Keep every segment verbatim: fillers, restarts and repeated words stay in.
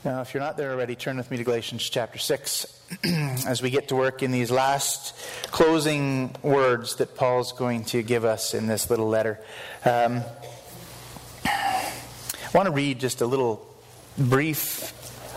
Now, if you're not there already, turn with me to Galatians chapter six as we get to work in these last closing words that Paul's going to give us in this little letter. Um, I want to read just a little brief,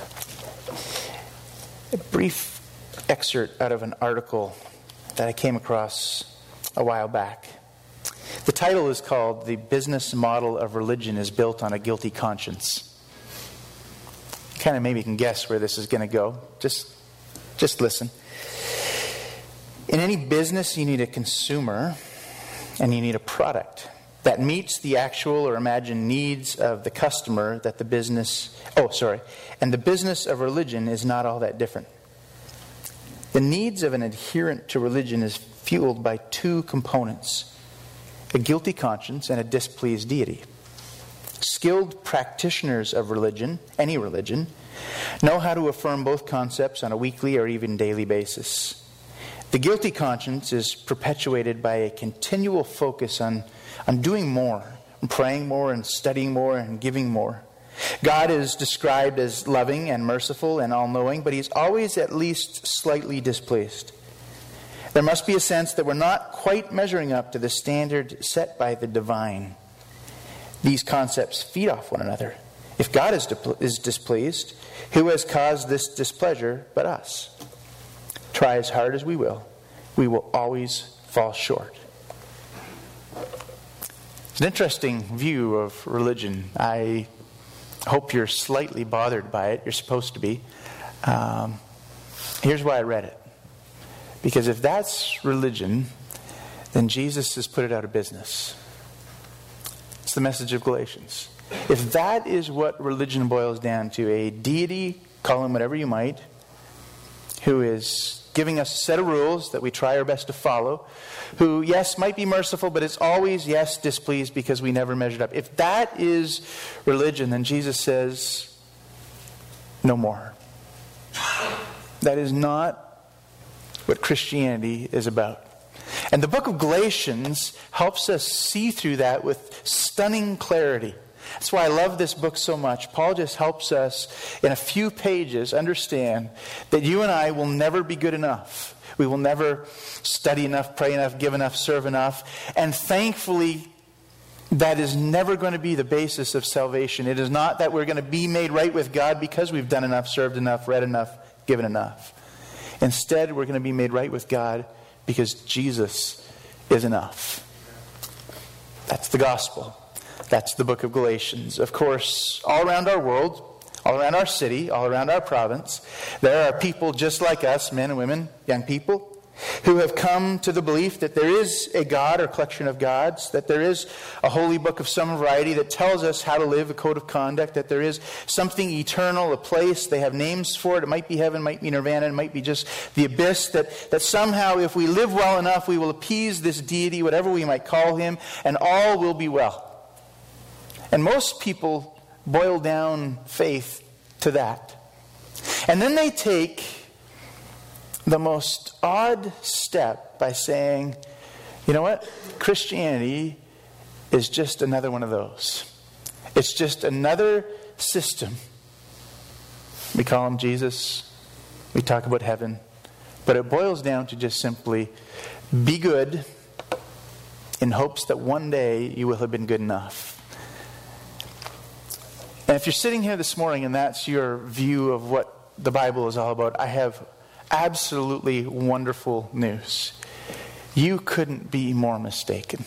a brief excerpt out of an article that I came across a while back. The title is called "The Business Model of Religion is Built on a Guilty Conscience." Kind of maybe you can guess where this is going to go. Just, just listen. In any business, you need a consumer and you need a product that meets the actual or imagined needs of the customer that the business, oh, sorry, and the business of religion is not all that different. The needs of an adherent to religion is fueled by two components: a guilty conscience and a displeased deity. Skilled practitioners of religion, any religion, know how to affirm both concepts on a weekly or even daily basis. The guilty conscience is perpetuated by a continual focus on, on doing more, and praying more, and studying more, and giving more. God is described as loving and merciful and all-knowing, but He's always at least slightly displeased. There must be a sense that we're not quite measuring up to the standard set by the divine. These concepts feed off one another. If God is, di- is displeased, who has caused this displeasure but us? Try as hard as we will, we will always fall short. It's an interesting view of religion. I hope you're slightly bothered by it. You're supposed to be. Um, here's why I read it. Because if that's religion, then Jesus has put it out of business. It's the message of Galatians. If that is what religion boils down to, a deity, call him whatever you might, who is giving us a set of rules that we try our best to follow, who, yes, might be merciful, but is always, yes, displeased because we never measured up. If that is religion, then Jesus says, no more. That is not what Christianity is about. And the book of Galatians helps us see through that with stunning clarity. That's why I love this book so much. Paul just helps us in a few pages understand that you and I will never be good enough. We will never study enough, pray enough, give enough, serve enough. And thankfully, that is never going to be the basis of salvation. It is not that we're going to be made right with God because we've done enough, served enough, read enough, given enough. Instead, we're going to be made right with God because Jesus is enough. That's the gospel. That's the book of Galatians. Of course, all around our world, all around our city, all around our province, there are people just like us, men and women, young people, who have come to the belief that there is a God or collection of gods, that there is a holy book of some variety that tells us how to live, a code of conduct, that there is something eternal, a place. They have names for it. It might be heaven, might be nirvana, it might be just the abyss, that, that somehow if we live well enough, we will appease this deity, whatever we might call him, and all will be well. And most people boil down faith to that. And then they take the most odd step by saying, you know what? Christianity is just another one of those. It's just another system. We call him Jesus. We talk about heaven. But it boils down to just simply be good in hopes that one day you will have been good enough. And if you're sitting here this morning and that's your view of what the Bible is all about, I have absolutely wonderful news. You couldn't be more mistaken.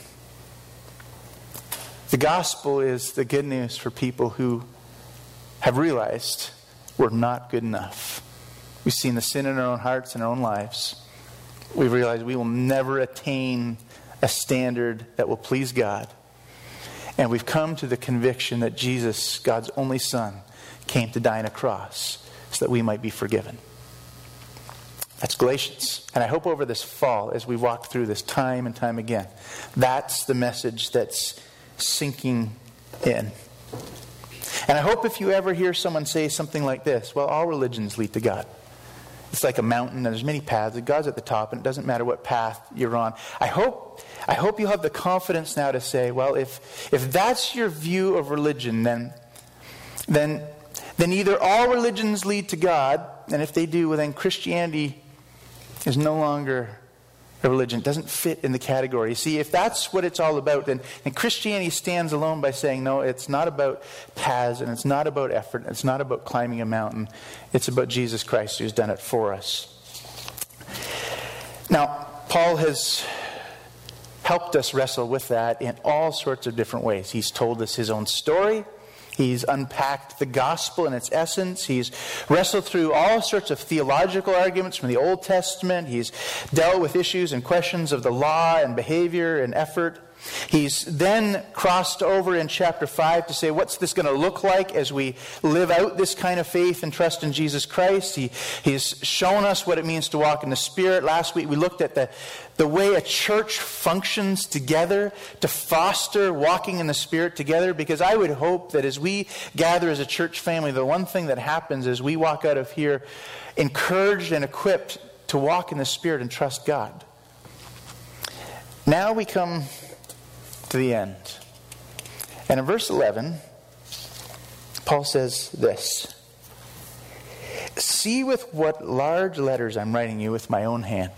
The gospel is the good news for people who have realized we're not good enough. We've seen the sin in our own hearts and our own lives. We've realized we will never attain a standard that will please God. And we've come to the conviction that Jesus, God's only Son, came to die on a cross so that we might be forgiven. That's Galatians. And I hope over this fall, as we walk through this time and time again, that's the message that's sinking in. And I hope if you ever hear someone say something like this, well, all religions lead to God. It's like a mountain and there's many paths. God's at the top and it doesn't matter what path you're on. I hope I hope you'll have the confidence now to say, well, if if that's your view of religion, then then then either all religions lead to God, and if they do, well, then Christianity is no longer a religion. It doesn't fit in the category. See, if that's what it's all about, then, then Christianity stands alone by saying, no, it's not about paths, and it's not about effort, and it's not about climbing a mountain. It's about Jesus Christ who's done it for us. Now, Paul has helped us wrestle with that in all sorts of different ways. He's told us his own story. He's unpacked the gospel in its essence. He's wrestled through all sorts of theological arguments from the Old Testament. He's dealt with issues and questions of the law and behavior and effort. He's then crossed over in chapter five to say, what's this going to look like as we live out this kind of faith and trust in Jesus Christ? He, he's shown us what it means to walk in the Spirit. Last week we looked at the, the way a church functions together to foster walking in the Spirit together, because I would hope that as we gather as a church family, the one thing that happens is we walk out of here encouraged and equipped to walk in the Spirit and trust God. Now we come to the end. And in verse eleven, Paul says this: "See with what large letters I'm writing you with my own hand."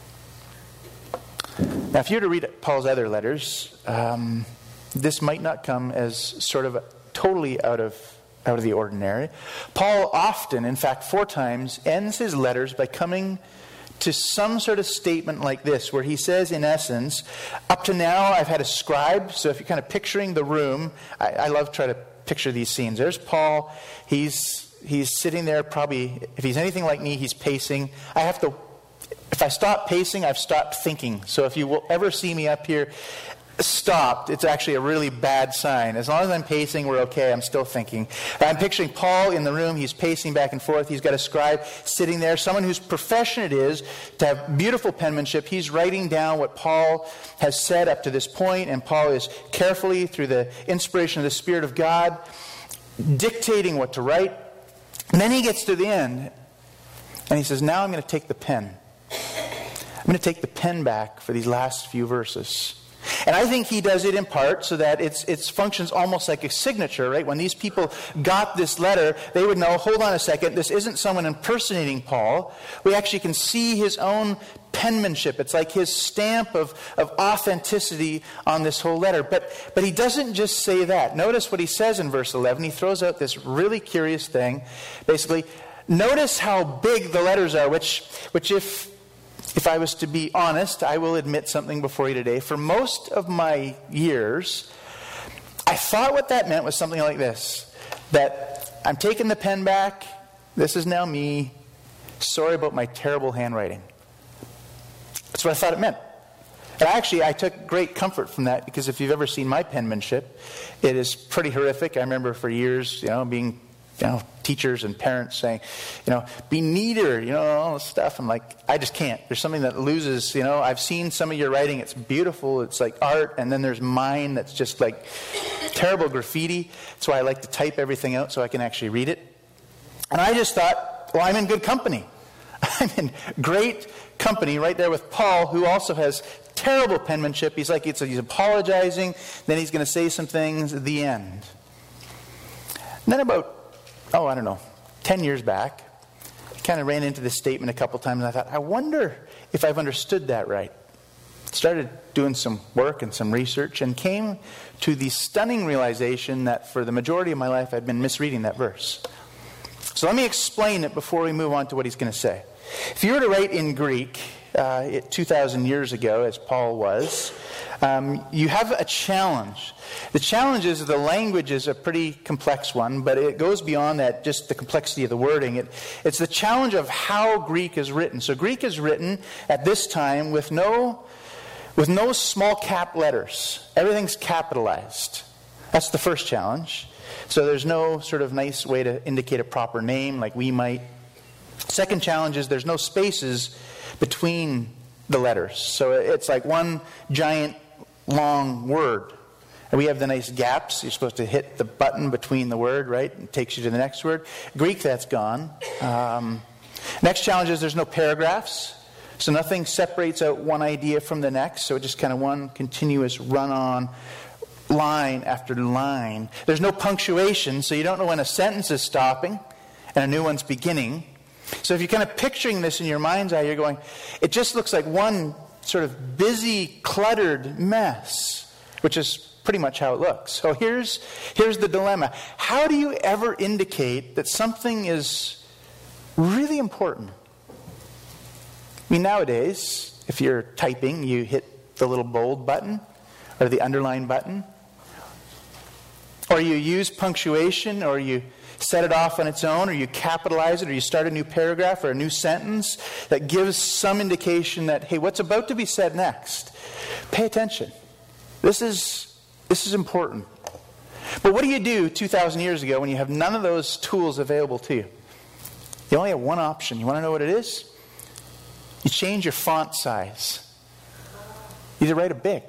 Now, if you were to read Paul's other letters, um, this might not come as sort of a, totally out of out of the ordinary. Paul often, in fact, four times, ends his letters by coming to some sort of statement like this, where he says, in essence, up to now I've had a scribe. So if you're kind of picturing the room, I, I love trying to picture these scenes. There's Paul. He's he's sitting there, probably, if he's anything like me, he's pacing. I have to, if I stop pacing, I've stopped thinking. So if you will ever see me up here stopped, it's actually a really bad sign. As long as I'm pacing, we're okay. I'm still thinking. I'm picturing Paul in the room. He's pacing back and forth. He's got a scribe sitting there, someone whose profession it is to have beautiful penmanship. He's writing down what Paul has said up to this point, and Paul is carefully, through the inspiration of the Spirit of God, dictating what to write. And then he gets to the end, and he says, now I'm going to take the pen. I'm going to take the pen back for these last few verses. And I think he does it in part so that it's it functions almost like a signature, right? When these people got this letter, they would know, hold on a second, this isn't someone impersonating Paul. We actually can see his own penmanship. It's like his stamp of, of authenticity on this whole letter. But, but he doesn't just say that. Notice what he says in verse eleven. He throws out this really curious thing. Basically, notice how big the letters are, which, which if... If I was to be honest, I will admit something before you today. For most of my years, I thought what that meant was something like this. That I'm taking the pen back. This is now me. Sorry about my terrible handwriting. That's what I thought it meant. And actually, I took great comfort from that, because if you've ever seen my penmanship, it is pretty horrific. I remember for years, you know, being... You know, teachers and parents saying, you know, be neater, you know, all this stuff. I'm like, I just can't. There's something that loses, you know. I've seen some of your writing. It's beautiful. It's like art. And then there's mine that's just like terrible graffiti. That's why I like to type everything out so I can actually read it. And I just thought, well, I'm in good company. I'm in great company right there with Paul, who also has terrible penmanship. He's like, it's, he's apologizing. Then he's going to say some things at the end. And then about oh, I don't know, ten years back, I kind of ran into this statement a couple times, and I thought, I wonder if I've understood that right. Started doing some work and some research, and came to the stunning realization that for the majority of my life, I'd been misreading that verse. So let me explain it before we move on to what he's going to say. If you were to write in Greek uh, it, two thousand years ago, as Paul was, um, you have a challenge. The challenge is the language is a pretty complex one, but it goes beyond that, just the complexity of the wording. It, it's the challenge of how Greek is written. So Greek is written at this time with no, with no small cap letters. Everything's capitalized. That's the first challenge. So there's no sort of nice way to indicate a proper name like we might. Second challenge is there's no spaces between the letters. So it's like one giant long word. And we have the nice gaps. You're supposed to hit the button between the word, right? It takes you to the next word. Greek, that's gone. Um, next challenge is there's no paragraphs. So nothing separates out one idea from the next. So just kind of one continuous run-on line after line. There's no punctuation, so you don't know when a sentence is stopping and a new one's beginning. So if you're kind of picturing this in your mind's eye, you're going, it just looks like one sort of busy, cluttered mess, which is pretty much how it looks. So here's, here's the dilemma. How do you ever indicate that something is really important? I mean, nowadays, if you're typing, you hit the little bold button or the underline button, or you use punctuation, or you set it off on its own, or you capitalize it, or you start a new paragraph or a new sentence that gives some indication that, hey, what's about to be said next? Pay attention. This is, this is important. But what do you do two thousand years ago when you have none of those tools available to you? You only have one option. You want to know what it is? You change your font size. You either write it big.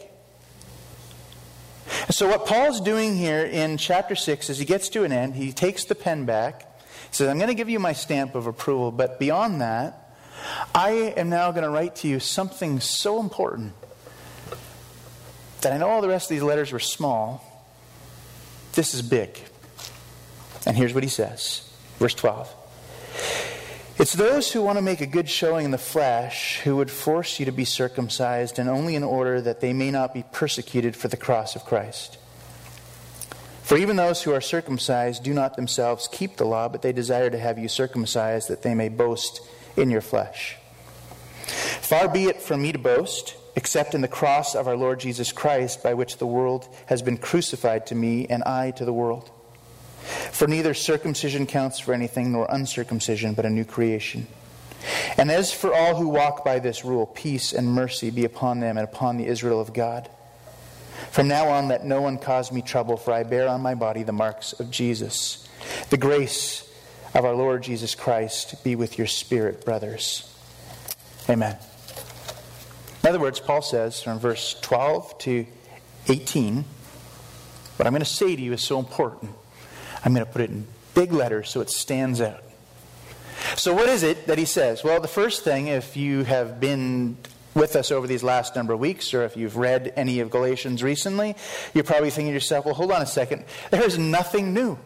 And so what Paul's doing here in chapter six is he gets to an end, he takes the pen back, he says, I'm going to give you my stamp of approval, but beyond that, I am now going to write to you something so important that I know all the rest of these letters were small. This is big. And here's what he says. Verse twelve. It's those who want to make a good showing in the flesh who would force you to be circumcised, and only in order that they may not be persecuted for the cross of Christ. For even those who are circumcised do not themselves keep the law, but they desire to have you circumcised that they may boast in your flesh. Far be it from me to boast, except in the cross of our Lord Jesus Christ, by which the world has been crucified to me, and I to the world. For neither circumcision counts for anything, nor uncircumcision, but a new creation. And as for all who walk by this rule, peace and mercy be upon them and upon the Israel of God. From now on, let no one cause me trouble, for I bear on my body the marks of Jesus. The grace of our Lord Jesus Christ be with your spirit, brothers. Amen. In other words, Paul says from verse twelve to eighteen, what I'm going to say to you is so important. I'm going to put it in big letters so it stands out. So what is it that he says? Well, the first thing, if you have been with us over these last number of weeks, or if you've read any of Galatians recently, you're probably thinking to yourself, well, hold on a second. There is nothing new.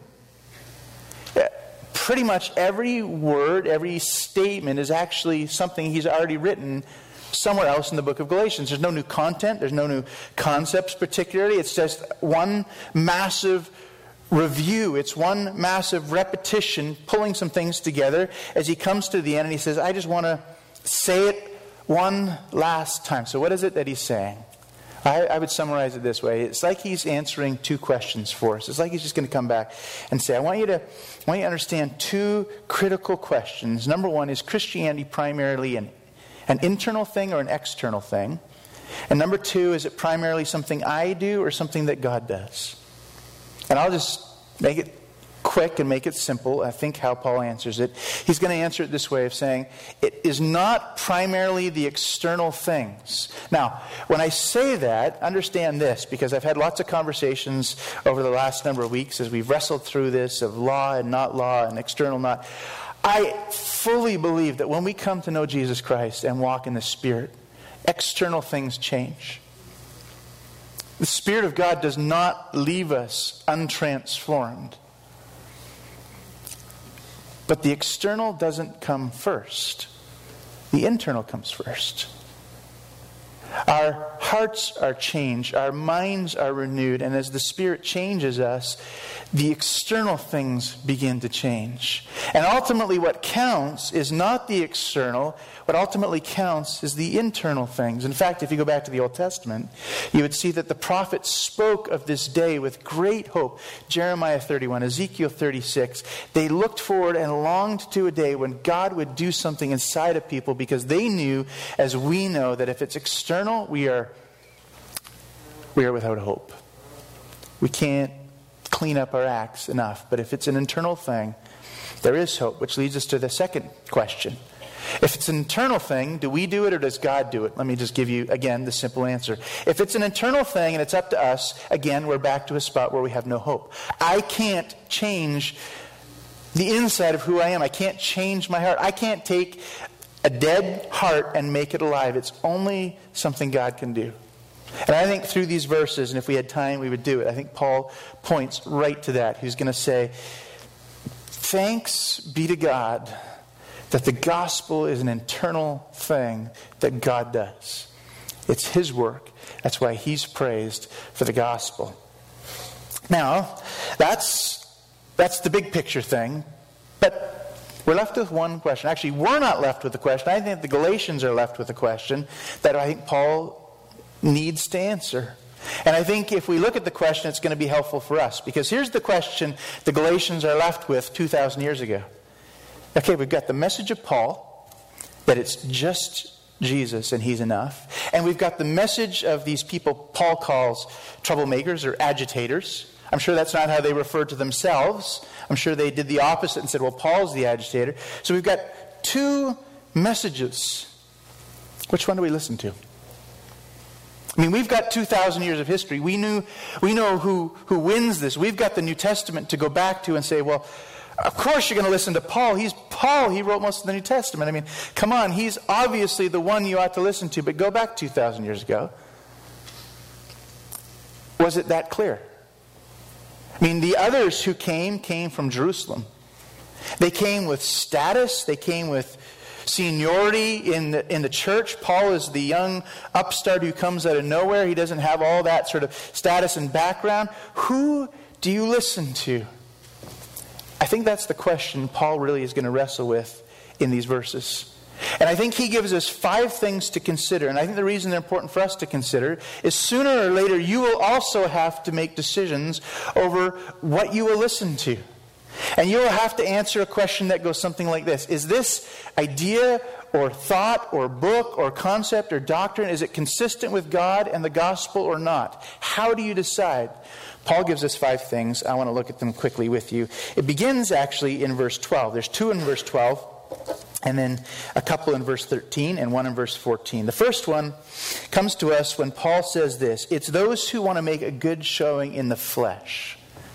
Pretty much every word, every statement is actually something he's already written somewhere else in the book of Galatians. There's no new content. There's no new concepts particularly. It's just one massive review. It's one massive repetition, pulling some things together as he comes to the end and he says, I just want to say it one last time. So what is it that he's saying? I, I would summarize it this way. It's like he's answering two questions for us. It's like he's just going to come back and say, I want you to, I want you to understand two critical questions. Number one, is Christianity primarily an, an internal thing or an external thing? And number two, is it primarily something I do or something that God does? And I'll just make it quick and make it simple. I think how Paul answers it. He's going to answer it this way of saying, it is not primarily the external things. Now, when I say that, understand this, because I've had lots of conversations over the last number of weeks as we've wrestled through this of law and not law and external not. I fully believe that when we come to know Jesus Christ and walk in the Spirit, external things change. The Spirit of God does not leave us untransformed. But the external doesn't come first. The internal comes first. Our hearts are changed. Our minds are renewed. And as the Spirit changes us, the external things begin to change. And ultimately what counts is not the external. What ultimately counts is the internal things. In fact, if you go back to the Old Testament, you would see that the prophets spoke of this day with great hope. Jeremiah thirty-one, Ezekiel thirty-six. They looked forward and longed to a day when God would do something inside of people, because they knew, as we know, that if it's external, we are, we are without hope. We can't clean up our acts enough. But if it's an internal thing, there is hope, which leads us to the second question. If it's an internal thing, do we do it or does God do it? Let me just give you, again, the simple answer. If it's an internal thing and it's up to us, again, we're back to a spot where we have no hope. I can't change the inside of who I am. I can't change my heart. I can't take a dead heart and make it alive. It's only something God can do. And I think through these verses, and if we had time, we would do it, I think Paul points right to that. He's going to say, thanks be to God that the gospel is an internal thing that God does. It's His work. That's why He's praised for the gospel. Now, that's, that's the big picture thing. But we're left with one question. Actually, we're not left with the question. I think the Galatians are left with a question that I think Paul needs to answer. And I think if we look at the question, it's going to be helpful for us. Because here's the question the Galatians are left with two thousand years ago. Okay, we've got the message of Paul, that it's just Jesus and He's enough. And we've got the message of these people Paul calls troublemakers or agitators. I'm sure that's not how they referred to themselves. I'm sure they did the opposite and said, well, Paul's the agitator. So we've got two messages. Which one do we listen to? I mean, we've got two thousand years of history. We knew, we know who, who wins this. We've got the New Testament to go back to and say, well, of course you're going to listen to Paul. He's Paul. He wrote most of the New Testament. I mean, come on. He's obviously the one you ought to listen to. But go back two thousand years ago. Was it that clear? I mean, the others who came, came from Jerusalem. They came with status. They came with seniority in the, in the church. Paul is the young upstart who comes out of nowhere. He doesn't have all that sort of status and background. Who do you listen to? I think that's the question Paul really is going to wrestle with in these verses. And I think he gives us five things to consider. And I think the reason they're important for us to consider is sooner or later you will also have to make decisions over what you will listen to. And you will have to answer a question that goes something like this. Is this idea or thought or book or concept or doctrine, is it consistent with God and the gospel or not? How do you decide? Paul gives us five things. I want to look at them quickly with you. It begins actually in verse twelve. There's two in verse twelve, and then a couple in verse thirteen, and one in verse fourteen. The first one comes to us when Paul says this: it's those who want to make a good showing in the flesh.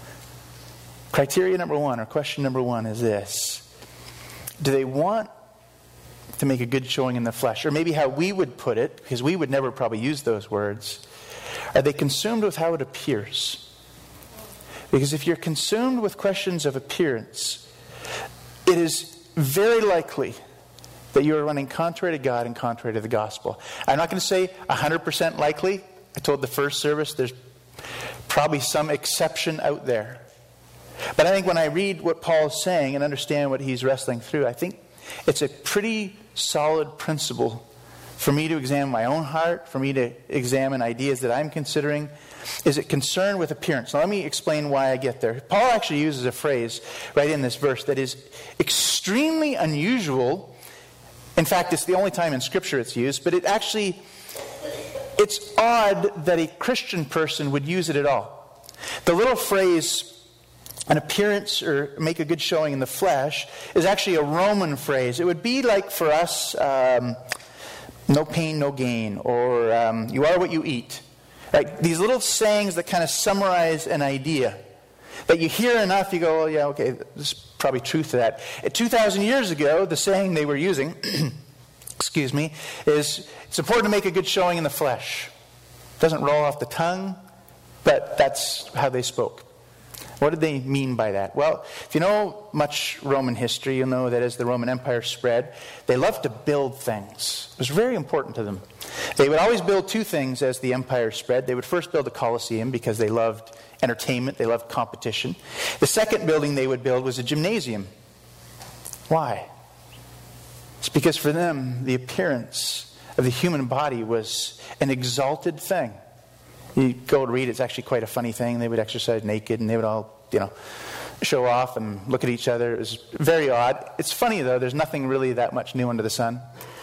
Criteria number one, or question number one, is this: do they want to make a good showing in the flesh? Or maybe how we would put it, because we would never probably use those words, are they consumed with how it appears? Because if you're consumed with questions of appearance, it is very likely that you are running contrary to God and contrary to the gospel. I'm not going to say one hundred percent likely. I told the first service there's probably some exception out there. But I think when I read what Paul is saying and understand what he's wrestling through, I think it's a pretty solid principle for me to examine my own heart, for me to examine ideas that I'm considering. Is it concerned with appearance? Now let me explain why I get there. Paul actually uses a phrase right in this verse that is extremely unusual. In fact, it's the only time in Scripture it's used, but it actually, it's odd that a Christian person would use it at all. The little phrase, an appearance or make a good showing in the flesh, is actually a Roman phrase. It would be like for us, um, no pain, no gain, or um, you are what you eat. Right? These little sayings that kind of summarize an idea. That you hear enough, you go, well, yeah, okay, there's probably truth to that. two thousand years ago, the saying they were using, excuse me, is it's important to make a good showing in the flesh. It doesn't roll off the tongue, but that's how they spoke. What did they mean by that? Well, if you know much Roman history, you'll know that as the Roman Empire spread, they loved to build things. It was very important to them. They would always build two things as the empire spread. They would first build a Colosseum because they loved entertainment, they loved competition. The second building they would build was a gymnasium. Why? It's because for them, the appearance of the human body was an exalted thing. You go to read, it's actually quite a funny thing. They would exercise naked and they would all, you know, show off and look at each other. It was very odd. It's funny though, there's nothing really that much new under the sun.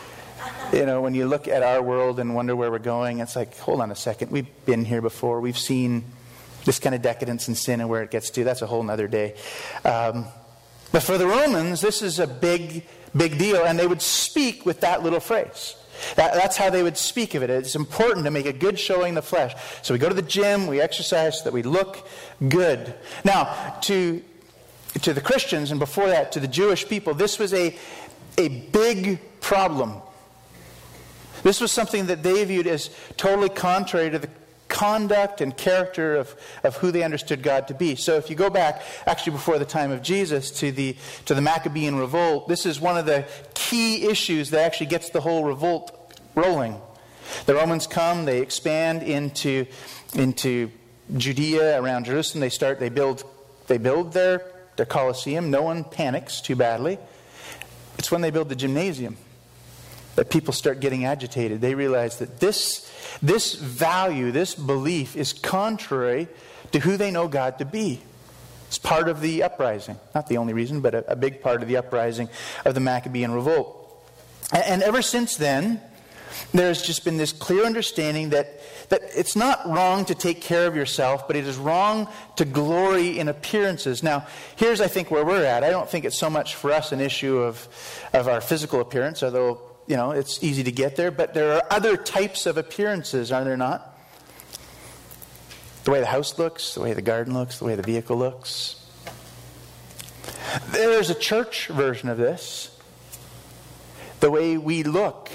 You know, when you look at our world and wonder where we're going, it's like, hold on a second. We've been here before. We've seen this kind of decadence and sin and where it gets to. That's a whole other day. Um, but for the Romans, this is a big, big deal. And they would speak with that little phrase. That, that's how they would speak of it. It's important to make a good showing in the flesh. So we go to the gym, we exercise so that we look good. Now, to, to the Christians, and before that, to the Jewish people, this was a, a big problem. This was something that they viewed as totally contrary to the conduct and character of, of who they understood God to be. So if you go back, actually before the time of Jesus, to the to the Maccabean revolt, this is one of the key issues that actually gets the whole revolt rolling. The Romans come, they expand into into Judea around Jerusalem. They start, they build they build their, their Colosseum. No one panics too badly. It's when they build the gymnasium that people start getting agitated. They realize that this, this value, this belief is contrary to who they know God to be. It's part of the uprising. Not the only reason, but a, a big part of the uprising of the Maccabean revolt. And, and ever since then, there's just been this clear understanding that, that it's not wrong to take care of yourself, but it is wrong to glory in appearances. Now, here's, I think, where we're at. I don't think it's so much for us an issue of, of our physical appearance, although, you know, it's easy to get there. But there are other types of appearances, are there not? The way the house looks, the way the garden looks, the way the vehicle looks. There's a church version of this. The way we look.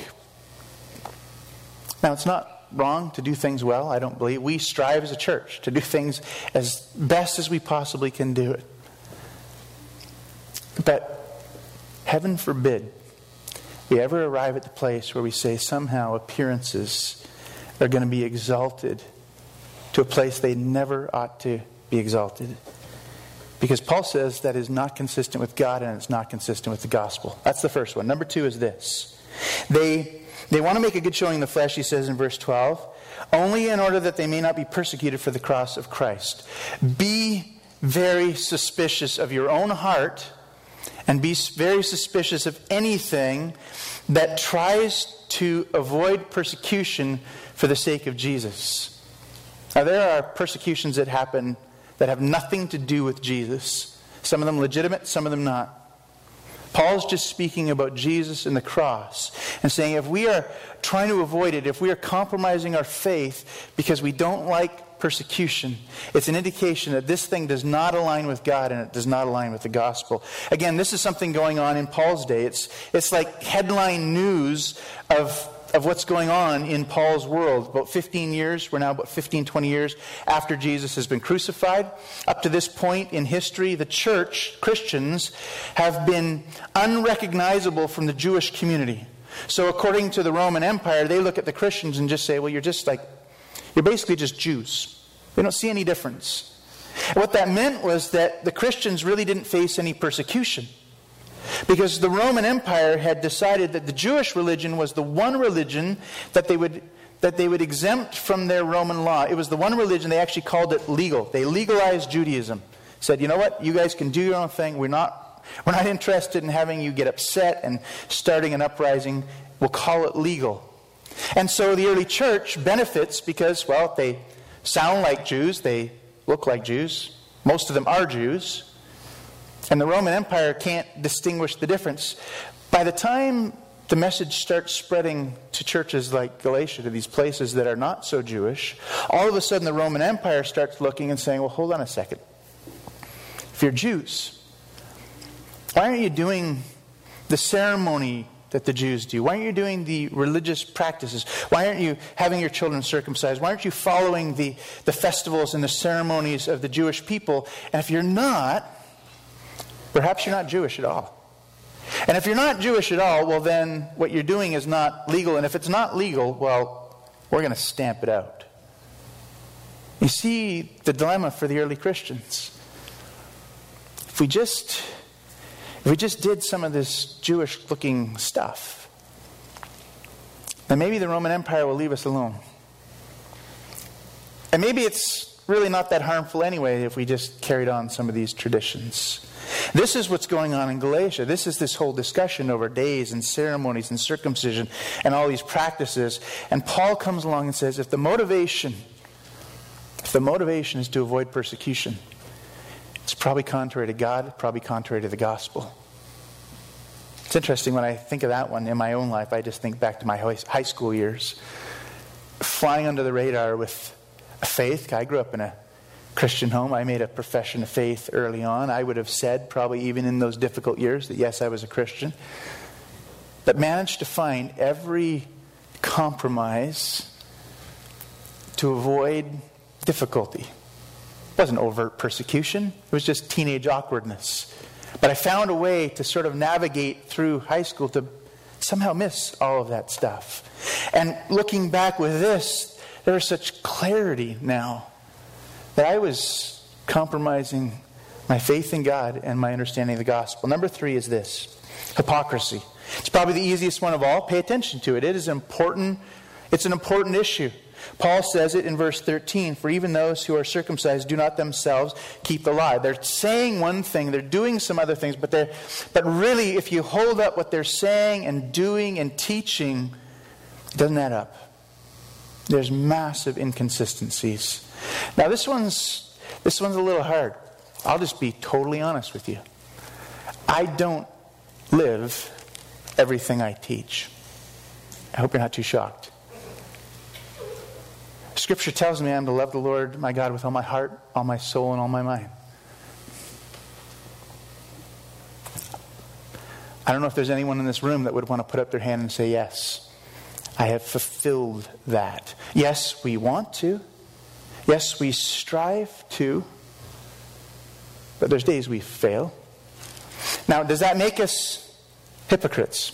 Now, it's not wrong to do things well, I don't believe. We strive as a church to do things as best as we possibly can do it. But heaven forbid we ever arrive at the place where we say somehow appearances are going to be exalted to a place they never ought to be exalted. Because Paul says that is not consistent with God and it's not consistent with the gospel. That's the first one. Number two is this. They, they want to make a good showing in the flesh, he says in verse twelve, only in order that they may not be persecuted for the cross of Christ. Be very suspicious of your own heart and be very suspicious of anything that tries to avoid persecution for the sake of Jesus. Now, there are persecutions that happen that have nothing to do with Jesus. Some of them legitimate, some of them not. Paul's just speaking about Jesus and the cross and saying if we are trying to avoid it, if we are compromising our faith because we don't like persecution, it's an indication that this thing does not align with God and it does not align with the gospel. Again, this is something going on in Paul's day. It's it's like headline news of of what's going on in Paul's world. About fifteen years, we're now about fifteen, twenty years after Jesus has been crucified. Up to this point in history, the church, Christians, have been unrecognizable from the Jewish community. So according to the Roman Empire, they look at the Christians and just say, well, you're just like, you're basically just Jews. They don't see any difference. And what that meant was that the Christians really didn't face any persecution. Because the Roman Empire had decided that the Jewish religion was the one religion that they would that they would exempt from their Roman law. It was the one religion, they actually called it legal. They legalized Judaism. Said, you know what, you guys can do your own thing. We're not we're not interested in having you get upset and starting an uprising. We'll call it legal. And so the early church benefits because, well, they sound like Jews, they look like Jews. Most of them are Jews. And the Roman Empire can't distinguish the difference. By the time the message starts spreading to churches like Galatia, to these places that are not so Jewish, all of a sudden the Roman Empire starts looking and saying, well, hold on a second. If you're Jews, why aren't you doing the ceremony that the Jews do? Why aren't you doing the religious practices? Why aren't you having your children circumcised? Why aren't you following the, the festivals and the ceremonies of the Jewish people? And if you're not, perhaps you're not Jewish at all. And if you're not Jewish at all, well then what you're doing is not legal. And if it's not legal, well, we're going to stamp it out. You see the dilemma for the early Christians. If we just, if we just did some of this Jewish-looking stuff, then maybe the Roman Empire will leave us alone. And maybe it's really not that harmful anyway if we just carried on some of these traditions. This is what's going on in Galatia. This is this whole discussion over days and ceremonies and circumcision and all these practices. And Paul comes along and says, if the motivation, if the motivation is to avoid persecution, it's probably contrary to God, probably contrary to the gospel. It's interesting when I think of that one in my own life, I just think back to my high school years. Flying under the radar with a faith. I grew up in a Christian home. I made a profession of faith early on. I would have said, probably even in those difficult years, that yes, I was a Christian. But managed to find every compromise to avoid difficulty. It wasn't overt persecution. It was just teenage awkwardness. But I found a way to sort of navigate through high school to somehow miss all of that stuff. And looking back with this, there was such clarity now that I was compromising my faith in God and my understanding of the gospel. Number three is this: hypocrisy. It's probably the easiest one of all. Pay attention to it. It is important. It's an important issue. Paul says it in verse thirteen, "For even those who are circumcised do not themselves keep the law." They're saying one thing, they're doing some other things, but they're but really, if you hold up what they're saying and doing and teaching, it doesn't add up. There's massive inconsistencies. Now this one's this one's a little hard. I'll just be totally honest with you. I don't live everything I teach. I hope you're not too shocked. Scripture tells me I'm to love the Lord my God with all my heart, all my soul, and all my mind. I don't know if there's anyone in this room that would want to put up their hand and say, yes, I have fulfilled that. Yes, we want to. Yes, we strive to. But there's days we fail. Now, does that make us hypocrites?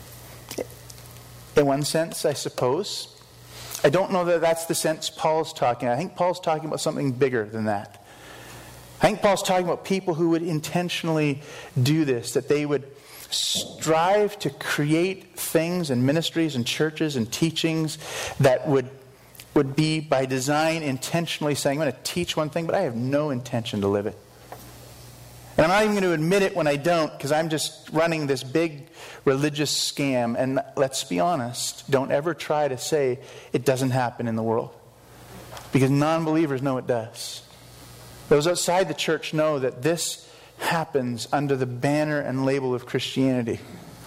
In one sense, I suppose. I don't know that that's the sense Paul's talking. I think Paul's talking about something bigger than that. I think Paul's talking about people who would intentionally do this, that they would strive to create things and ministries and churches and teachings that would, would be by design intentionally saying, I'm going to teach one thing, but I have no intention to live it. And I'm not even going to admit it when I don't, because I'm just running this big religious scam. And let's be honest, don't ever try to say it doesn't happen in the world. Because non-believers know it does. Those outside the church know that this happens under the banner and label of Christianity.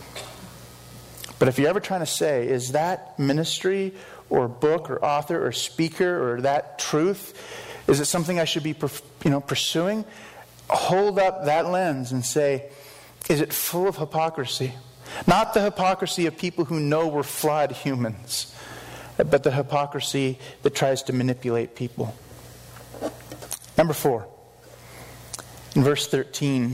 But if you're ever trying to say, is that ministry or book or author or speaker or that truth, is it something I should be you know, pursuing? Hold up that lens and say, is it full of hypocrisy? Not the hypocrisy of people who know we're flawed humans, but the hypocrisy that tries to manipulate people. Number four, in verse thirteen,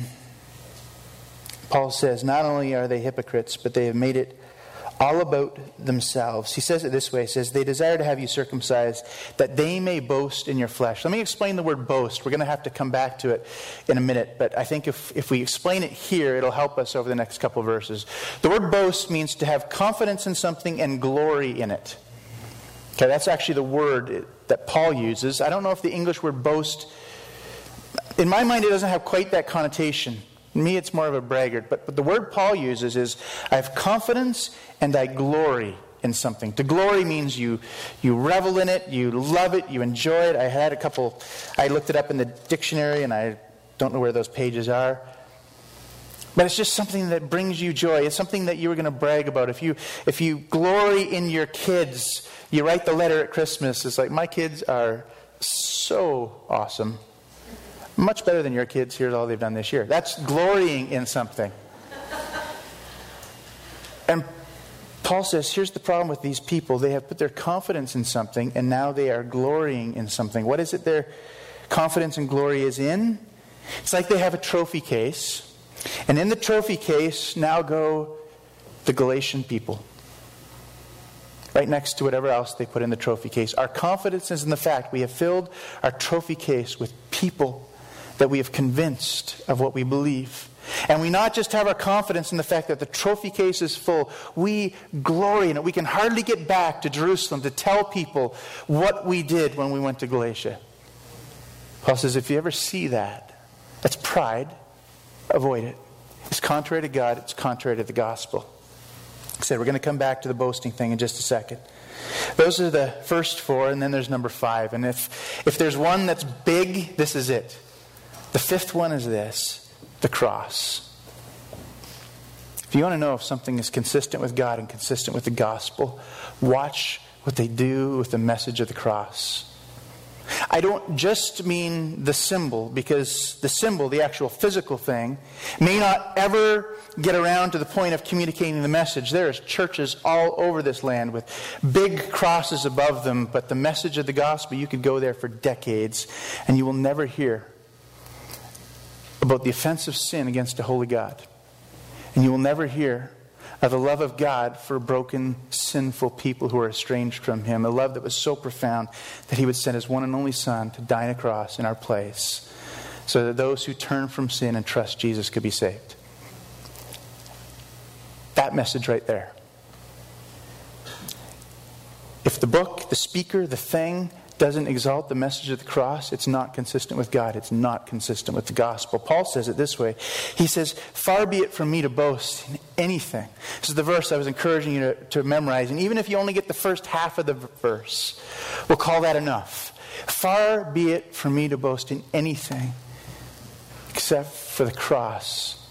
Paul says, not only are they hypocrites, but they have made it all about themselves. He says it this way. He says, they desire to have you circumcised, that they may boast in your flesh. Let me explain the word boast. We're going to have to come back to it in a minute. But I think if, if we explain it here, it'll help us over the next couple of verses. The word boast means to have confidence in something and glory in it. Okay, that's actually the word that Paul uses. I don't know if the English word boast, in my mind, it doesn't have quite that connotation. To me, it's more of a braggart. But, but the word Paul uses is, I have confidence and I glory in something. To glory means you you revel in it, you love it, you enjoy it. I had a couple, I looked it up in the dictionary and I don't know where those pages are. But it's just something that brings you joy. It's something that you were going to brag about. If you if you glory in your kids, you write the letter at Christmas. It's like, my kids are so awesome. Much better than your kids. Here's all they've done this year. That's glorying in something. And Paul says, here's the problem with these people. They have put their confidence in something, and now they are glorying in something. What is it their confidence and glory is in? It's like they have a trophy case. And in the trophy case now go the Galatian people. Right next to whatever else they put in the trophy case. Our confidence is in the fact we have filled our trophy case with people that we have convinced of what we believe. And we not just have our confidence in the fact that the trophy case is full, we glory in it. We can hardly get back to Jerusalem to tell people what we did when we went to Galatia. Paul says, if you ever see that, that's pride, avoid it. It's contrary to God, it's contrary to the gospel. Like I said, we're going to come back to the boasting thing in just a second. Those are the first four, and then there's number five. And if, if there's one that's big, this is it. The fifth one is this, the cross. If you want to know if something is consistent with God and consistent with the gospel, watch what they do with the message of the cross. I I don't just mean the symbol, because the symbol, the actual physical thing, may not ever get around to the point of communicating the message. There's churches all over this land with big crosses above them, but the message of the gospel, you could go there for decades and you will never hear about the offense of sin against a holy God. And you will never hear of the love of God for broken, sinful people who are estranged from Him. A love that was so profound that He would send His one and only Son to die on a cross in our place, so that those who turn from sin and trust Jesus could be saved. That message right there. If the book, the speaker, the thing doesn't exalt the message of the cross, it's not consistent with God. It's not consistent with the gospel. Paul says it this way. He says, far be it from me to boast in anything. This is the verse I was encouraging you to, to memorize. And even if you only get the first half of the verse, we'll call that enough. Far be it from me to boast in anything except for the cross.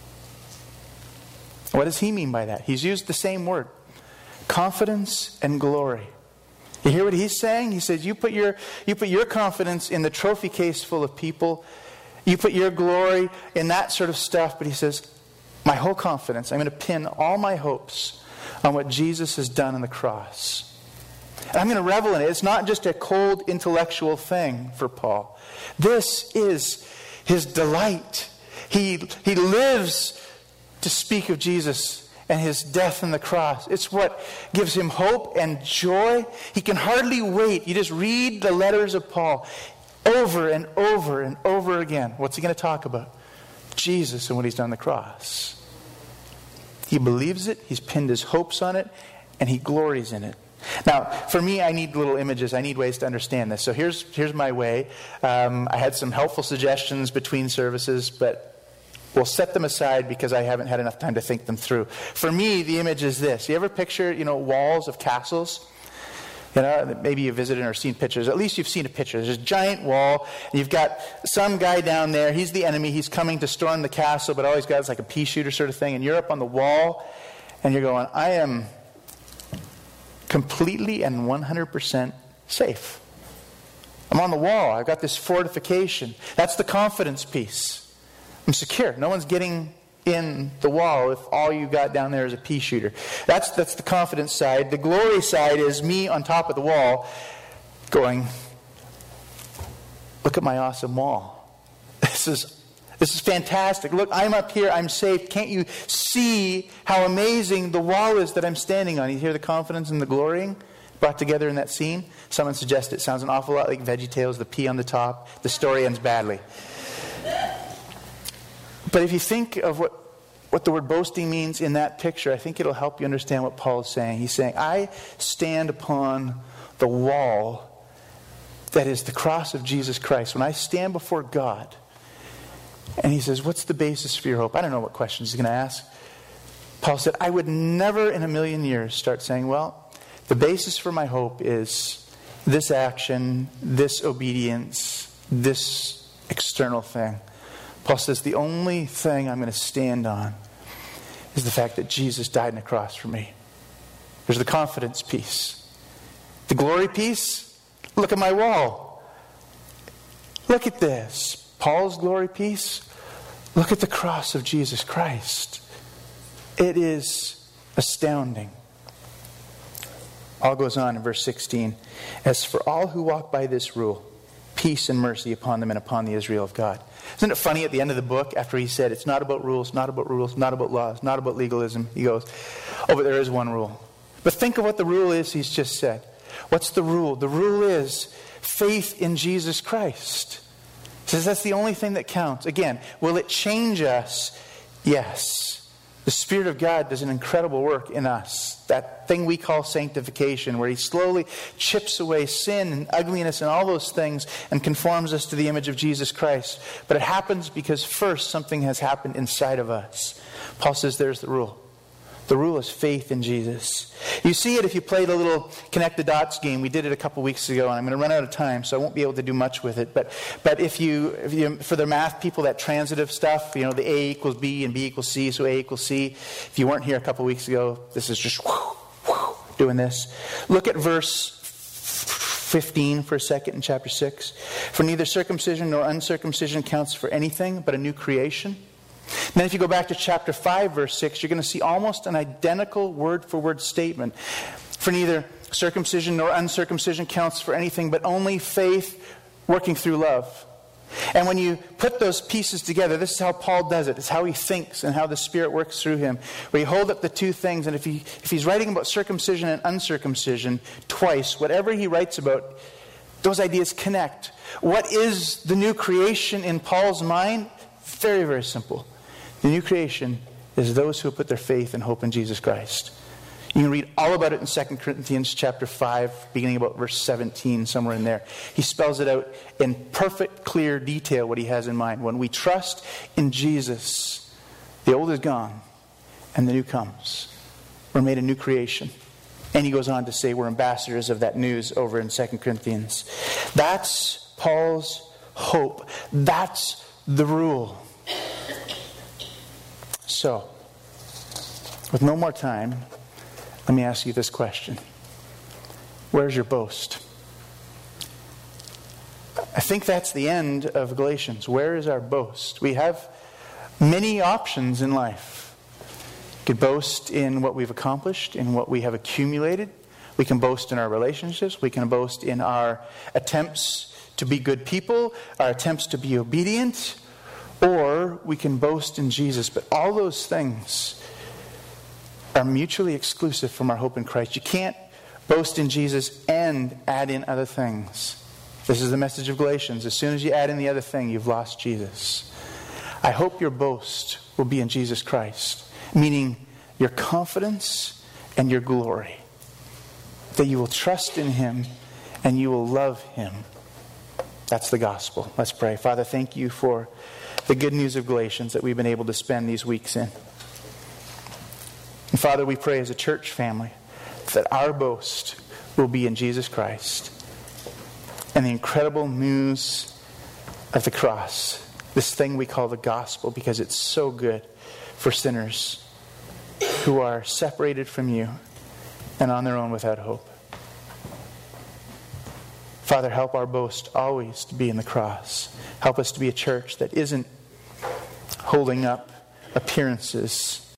What does he mean by that? He's used the same word. Confidence and glory. You hear what he's saying? He says, you put your you put your confidence in the trophy case full of people. You put your glory in that sort of stuff. But he says, my whole confidence, I'm going to pin all my hopes on what Jesus has done on the cross. And I'm going to revel in it. It's not just a cold intellectual thing for Paul. This is his delight. He, he lives to speak of Jesus and His death on the cross. It's what gives him hope and joy. He can hardly wait. You just read the letters of Paul over and over and over again. What's he going to talk about? Jesus and what He's done on the cross. He believes it. He's pinned his hopes on it. And he glories in it. Now, for me, I need little images. I need ways to understand this. So here's, here's my way. Um, I had some helpful suggestions between services, but we'll set them aside because I haven't had enough time to think them through. For me, the image is this. You ever picture, you know, walls of castles? You know, maybe you've visited or seen pictures. At least you've seen a picture. There's a giant wall. And you've got some guy down there. He's the enemy. He's coming to storm the castle, but all he's got is like a pea shooter sort of thing. And you're up on the wall, and you're going, I am completely and one hundred percent safe. I'm on the wall. I've got this fortification. That's the confidence piece. I'm secure. No one's getting in the wall if all you got down there is a pea shooter. That's that's the confidence side. The glory side is me on top of the wall going, look at my awesome wall. This is this is fantastic. Look, I'm up here. I'm safe. Can't you see how amazing the wall is that I'm standing on? You hear the confidence and the glorying brought together in that scene? Someone suggested it sounds an awful lot like VeggieTales, the pea on the top. The story ends badly. But if you think of what, what the word boasting means in that picture, I think it'll help you understand what Paul is saying. He's saying, I stand upon the wall that is the cross of Jesus Christ. When I stand before God, and he says, what's the basis for your hope? I don't know what questions he's going to ask. Paul said, I would never in a million years start saying, well, the basis for my hope is this action, this obedience, this external thing. Paul says the only thing I'm going to stand on is the fact that Jesus died on the cross for me. There's the confidence piece. The glory piece, look at my wall. Look at this. Paul's glory piece, look at the cross of Jesus Christ. It is astounding. Paul goes on in verse sixteen. As for all who walk by this rule, peace and mercy upon them and upon the Israel of God. Isn't it funny at the end of the book, after he said, it's not about rules, not about rules, not about laws, not about legalism, he goes, oh, but there is one rule. But think of what the rule is he's just said. What's the rule? The rule is faith in Jesus Christ. He says that's the only thing that counts. Again, will it change us? Yes. The Spirit of God does an incredible work in us. That thing we call sanctification, where He slowly chips away sin and ugliness and all those things and conforms us to the image of Jesus Christ. But it happens because first something has happened inside of us. Paul says there's the rule. The rule is faith in Jesus. You see it if you play the little connect the dots game. We did it a couple weeks ago, and I'm going to run out of time, so I won't be able to do much with it. But but if you, if you for the math people, that transitive stuff, you know, the A equals B and B equals C, so A equals C. If you weren't here a couple weeks ago, this is just whoo, whoo, doing this. Look at verse fifteen for a second in chapter six. For neither circumcision nor uncircumcision counts for anything but a new creation. And then if you go back to chapter five, verse six, you're going to see almost an identical word-for-word statement. For neither circumcision nor uncircumcision counts for anything but only faith working through love. And when you put those pieces together, this is how Paul does it. It's how he thinks and how the Spirit works through him. Where you hold up the two things, and if he if he's writing about circumcision and uncircumcision twice, whatever he writes about, those ideas connect. What is the new creation in Paul's mind? Very, very simple. The new creation is those who put their faith and hope in Jesus Christ. You can read all about it in Second Corinthians chapter five, beginning about verse seventeen, somewhere in there. He spells it out in perfect, clear detail what he has in mind. When we trust in Jesus, the old is gone and the new comes. We're made a new creation. And he goes on to say we're ambassadors of that news over in Second Corinthians. That's Paul's hope. That's the rule. So, with no more time, let me ask you this question. Where's your boast? I think that's the end of Galatians. Where is our boast? We have many options in life. We could boast in what we've accomplished, in what we have accumulated. We can boast in our relationships. We can boast in our attempts to be good people, our attempts to be obedient, or we can boast in Jesus. But all those things are mutually exclusive from our hope in Christ. You can't boast in Jesus and add in other things. This is the message of Galatians. As soon as you add in the other thing, you've lost Jesus. I hope your boast will be in Jesus Christ, meaning your confidence and your glory. That you will trust in Him and you will love Him. That's the gospel. Let's pray. Father, thank you for the good news of Galatians that we've been able to spend these weeks in. And Father, we pray as a church family that our boast will be in Jesus Christ and the incredible news of the cross, this thing we call the gospel, because it's so good for sinners who are separated from you and on their own without hope. Father, help our boast always to be in the cross. Help us to be a church that isn't holding up appearances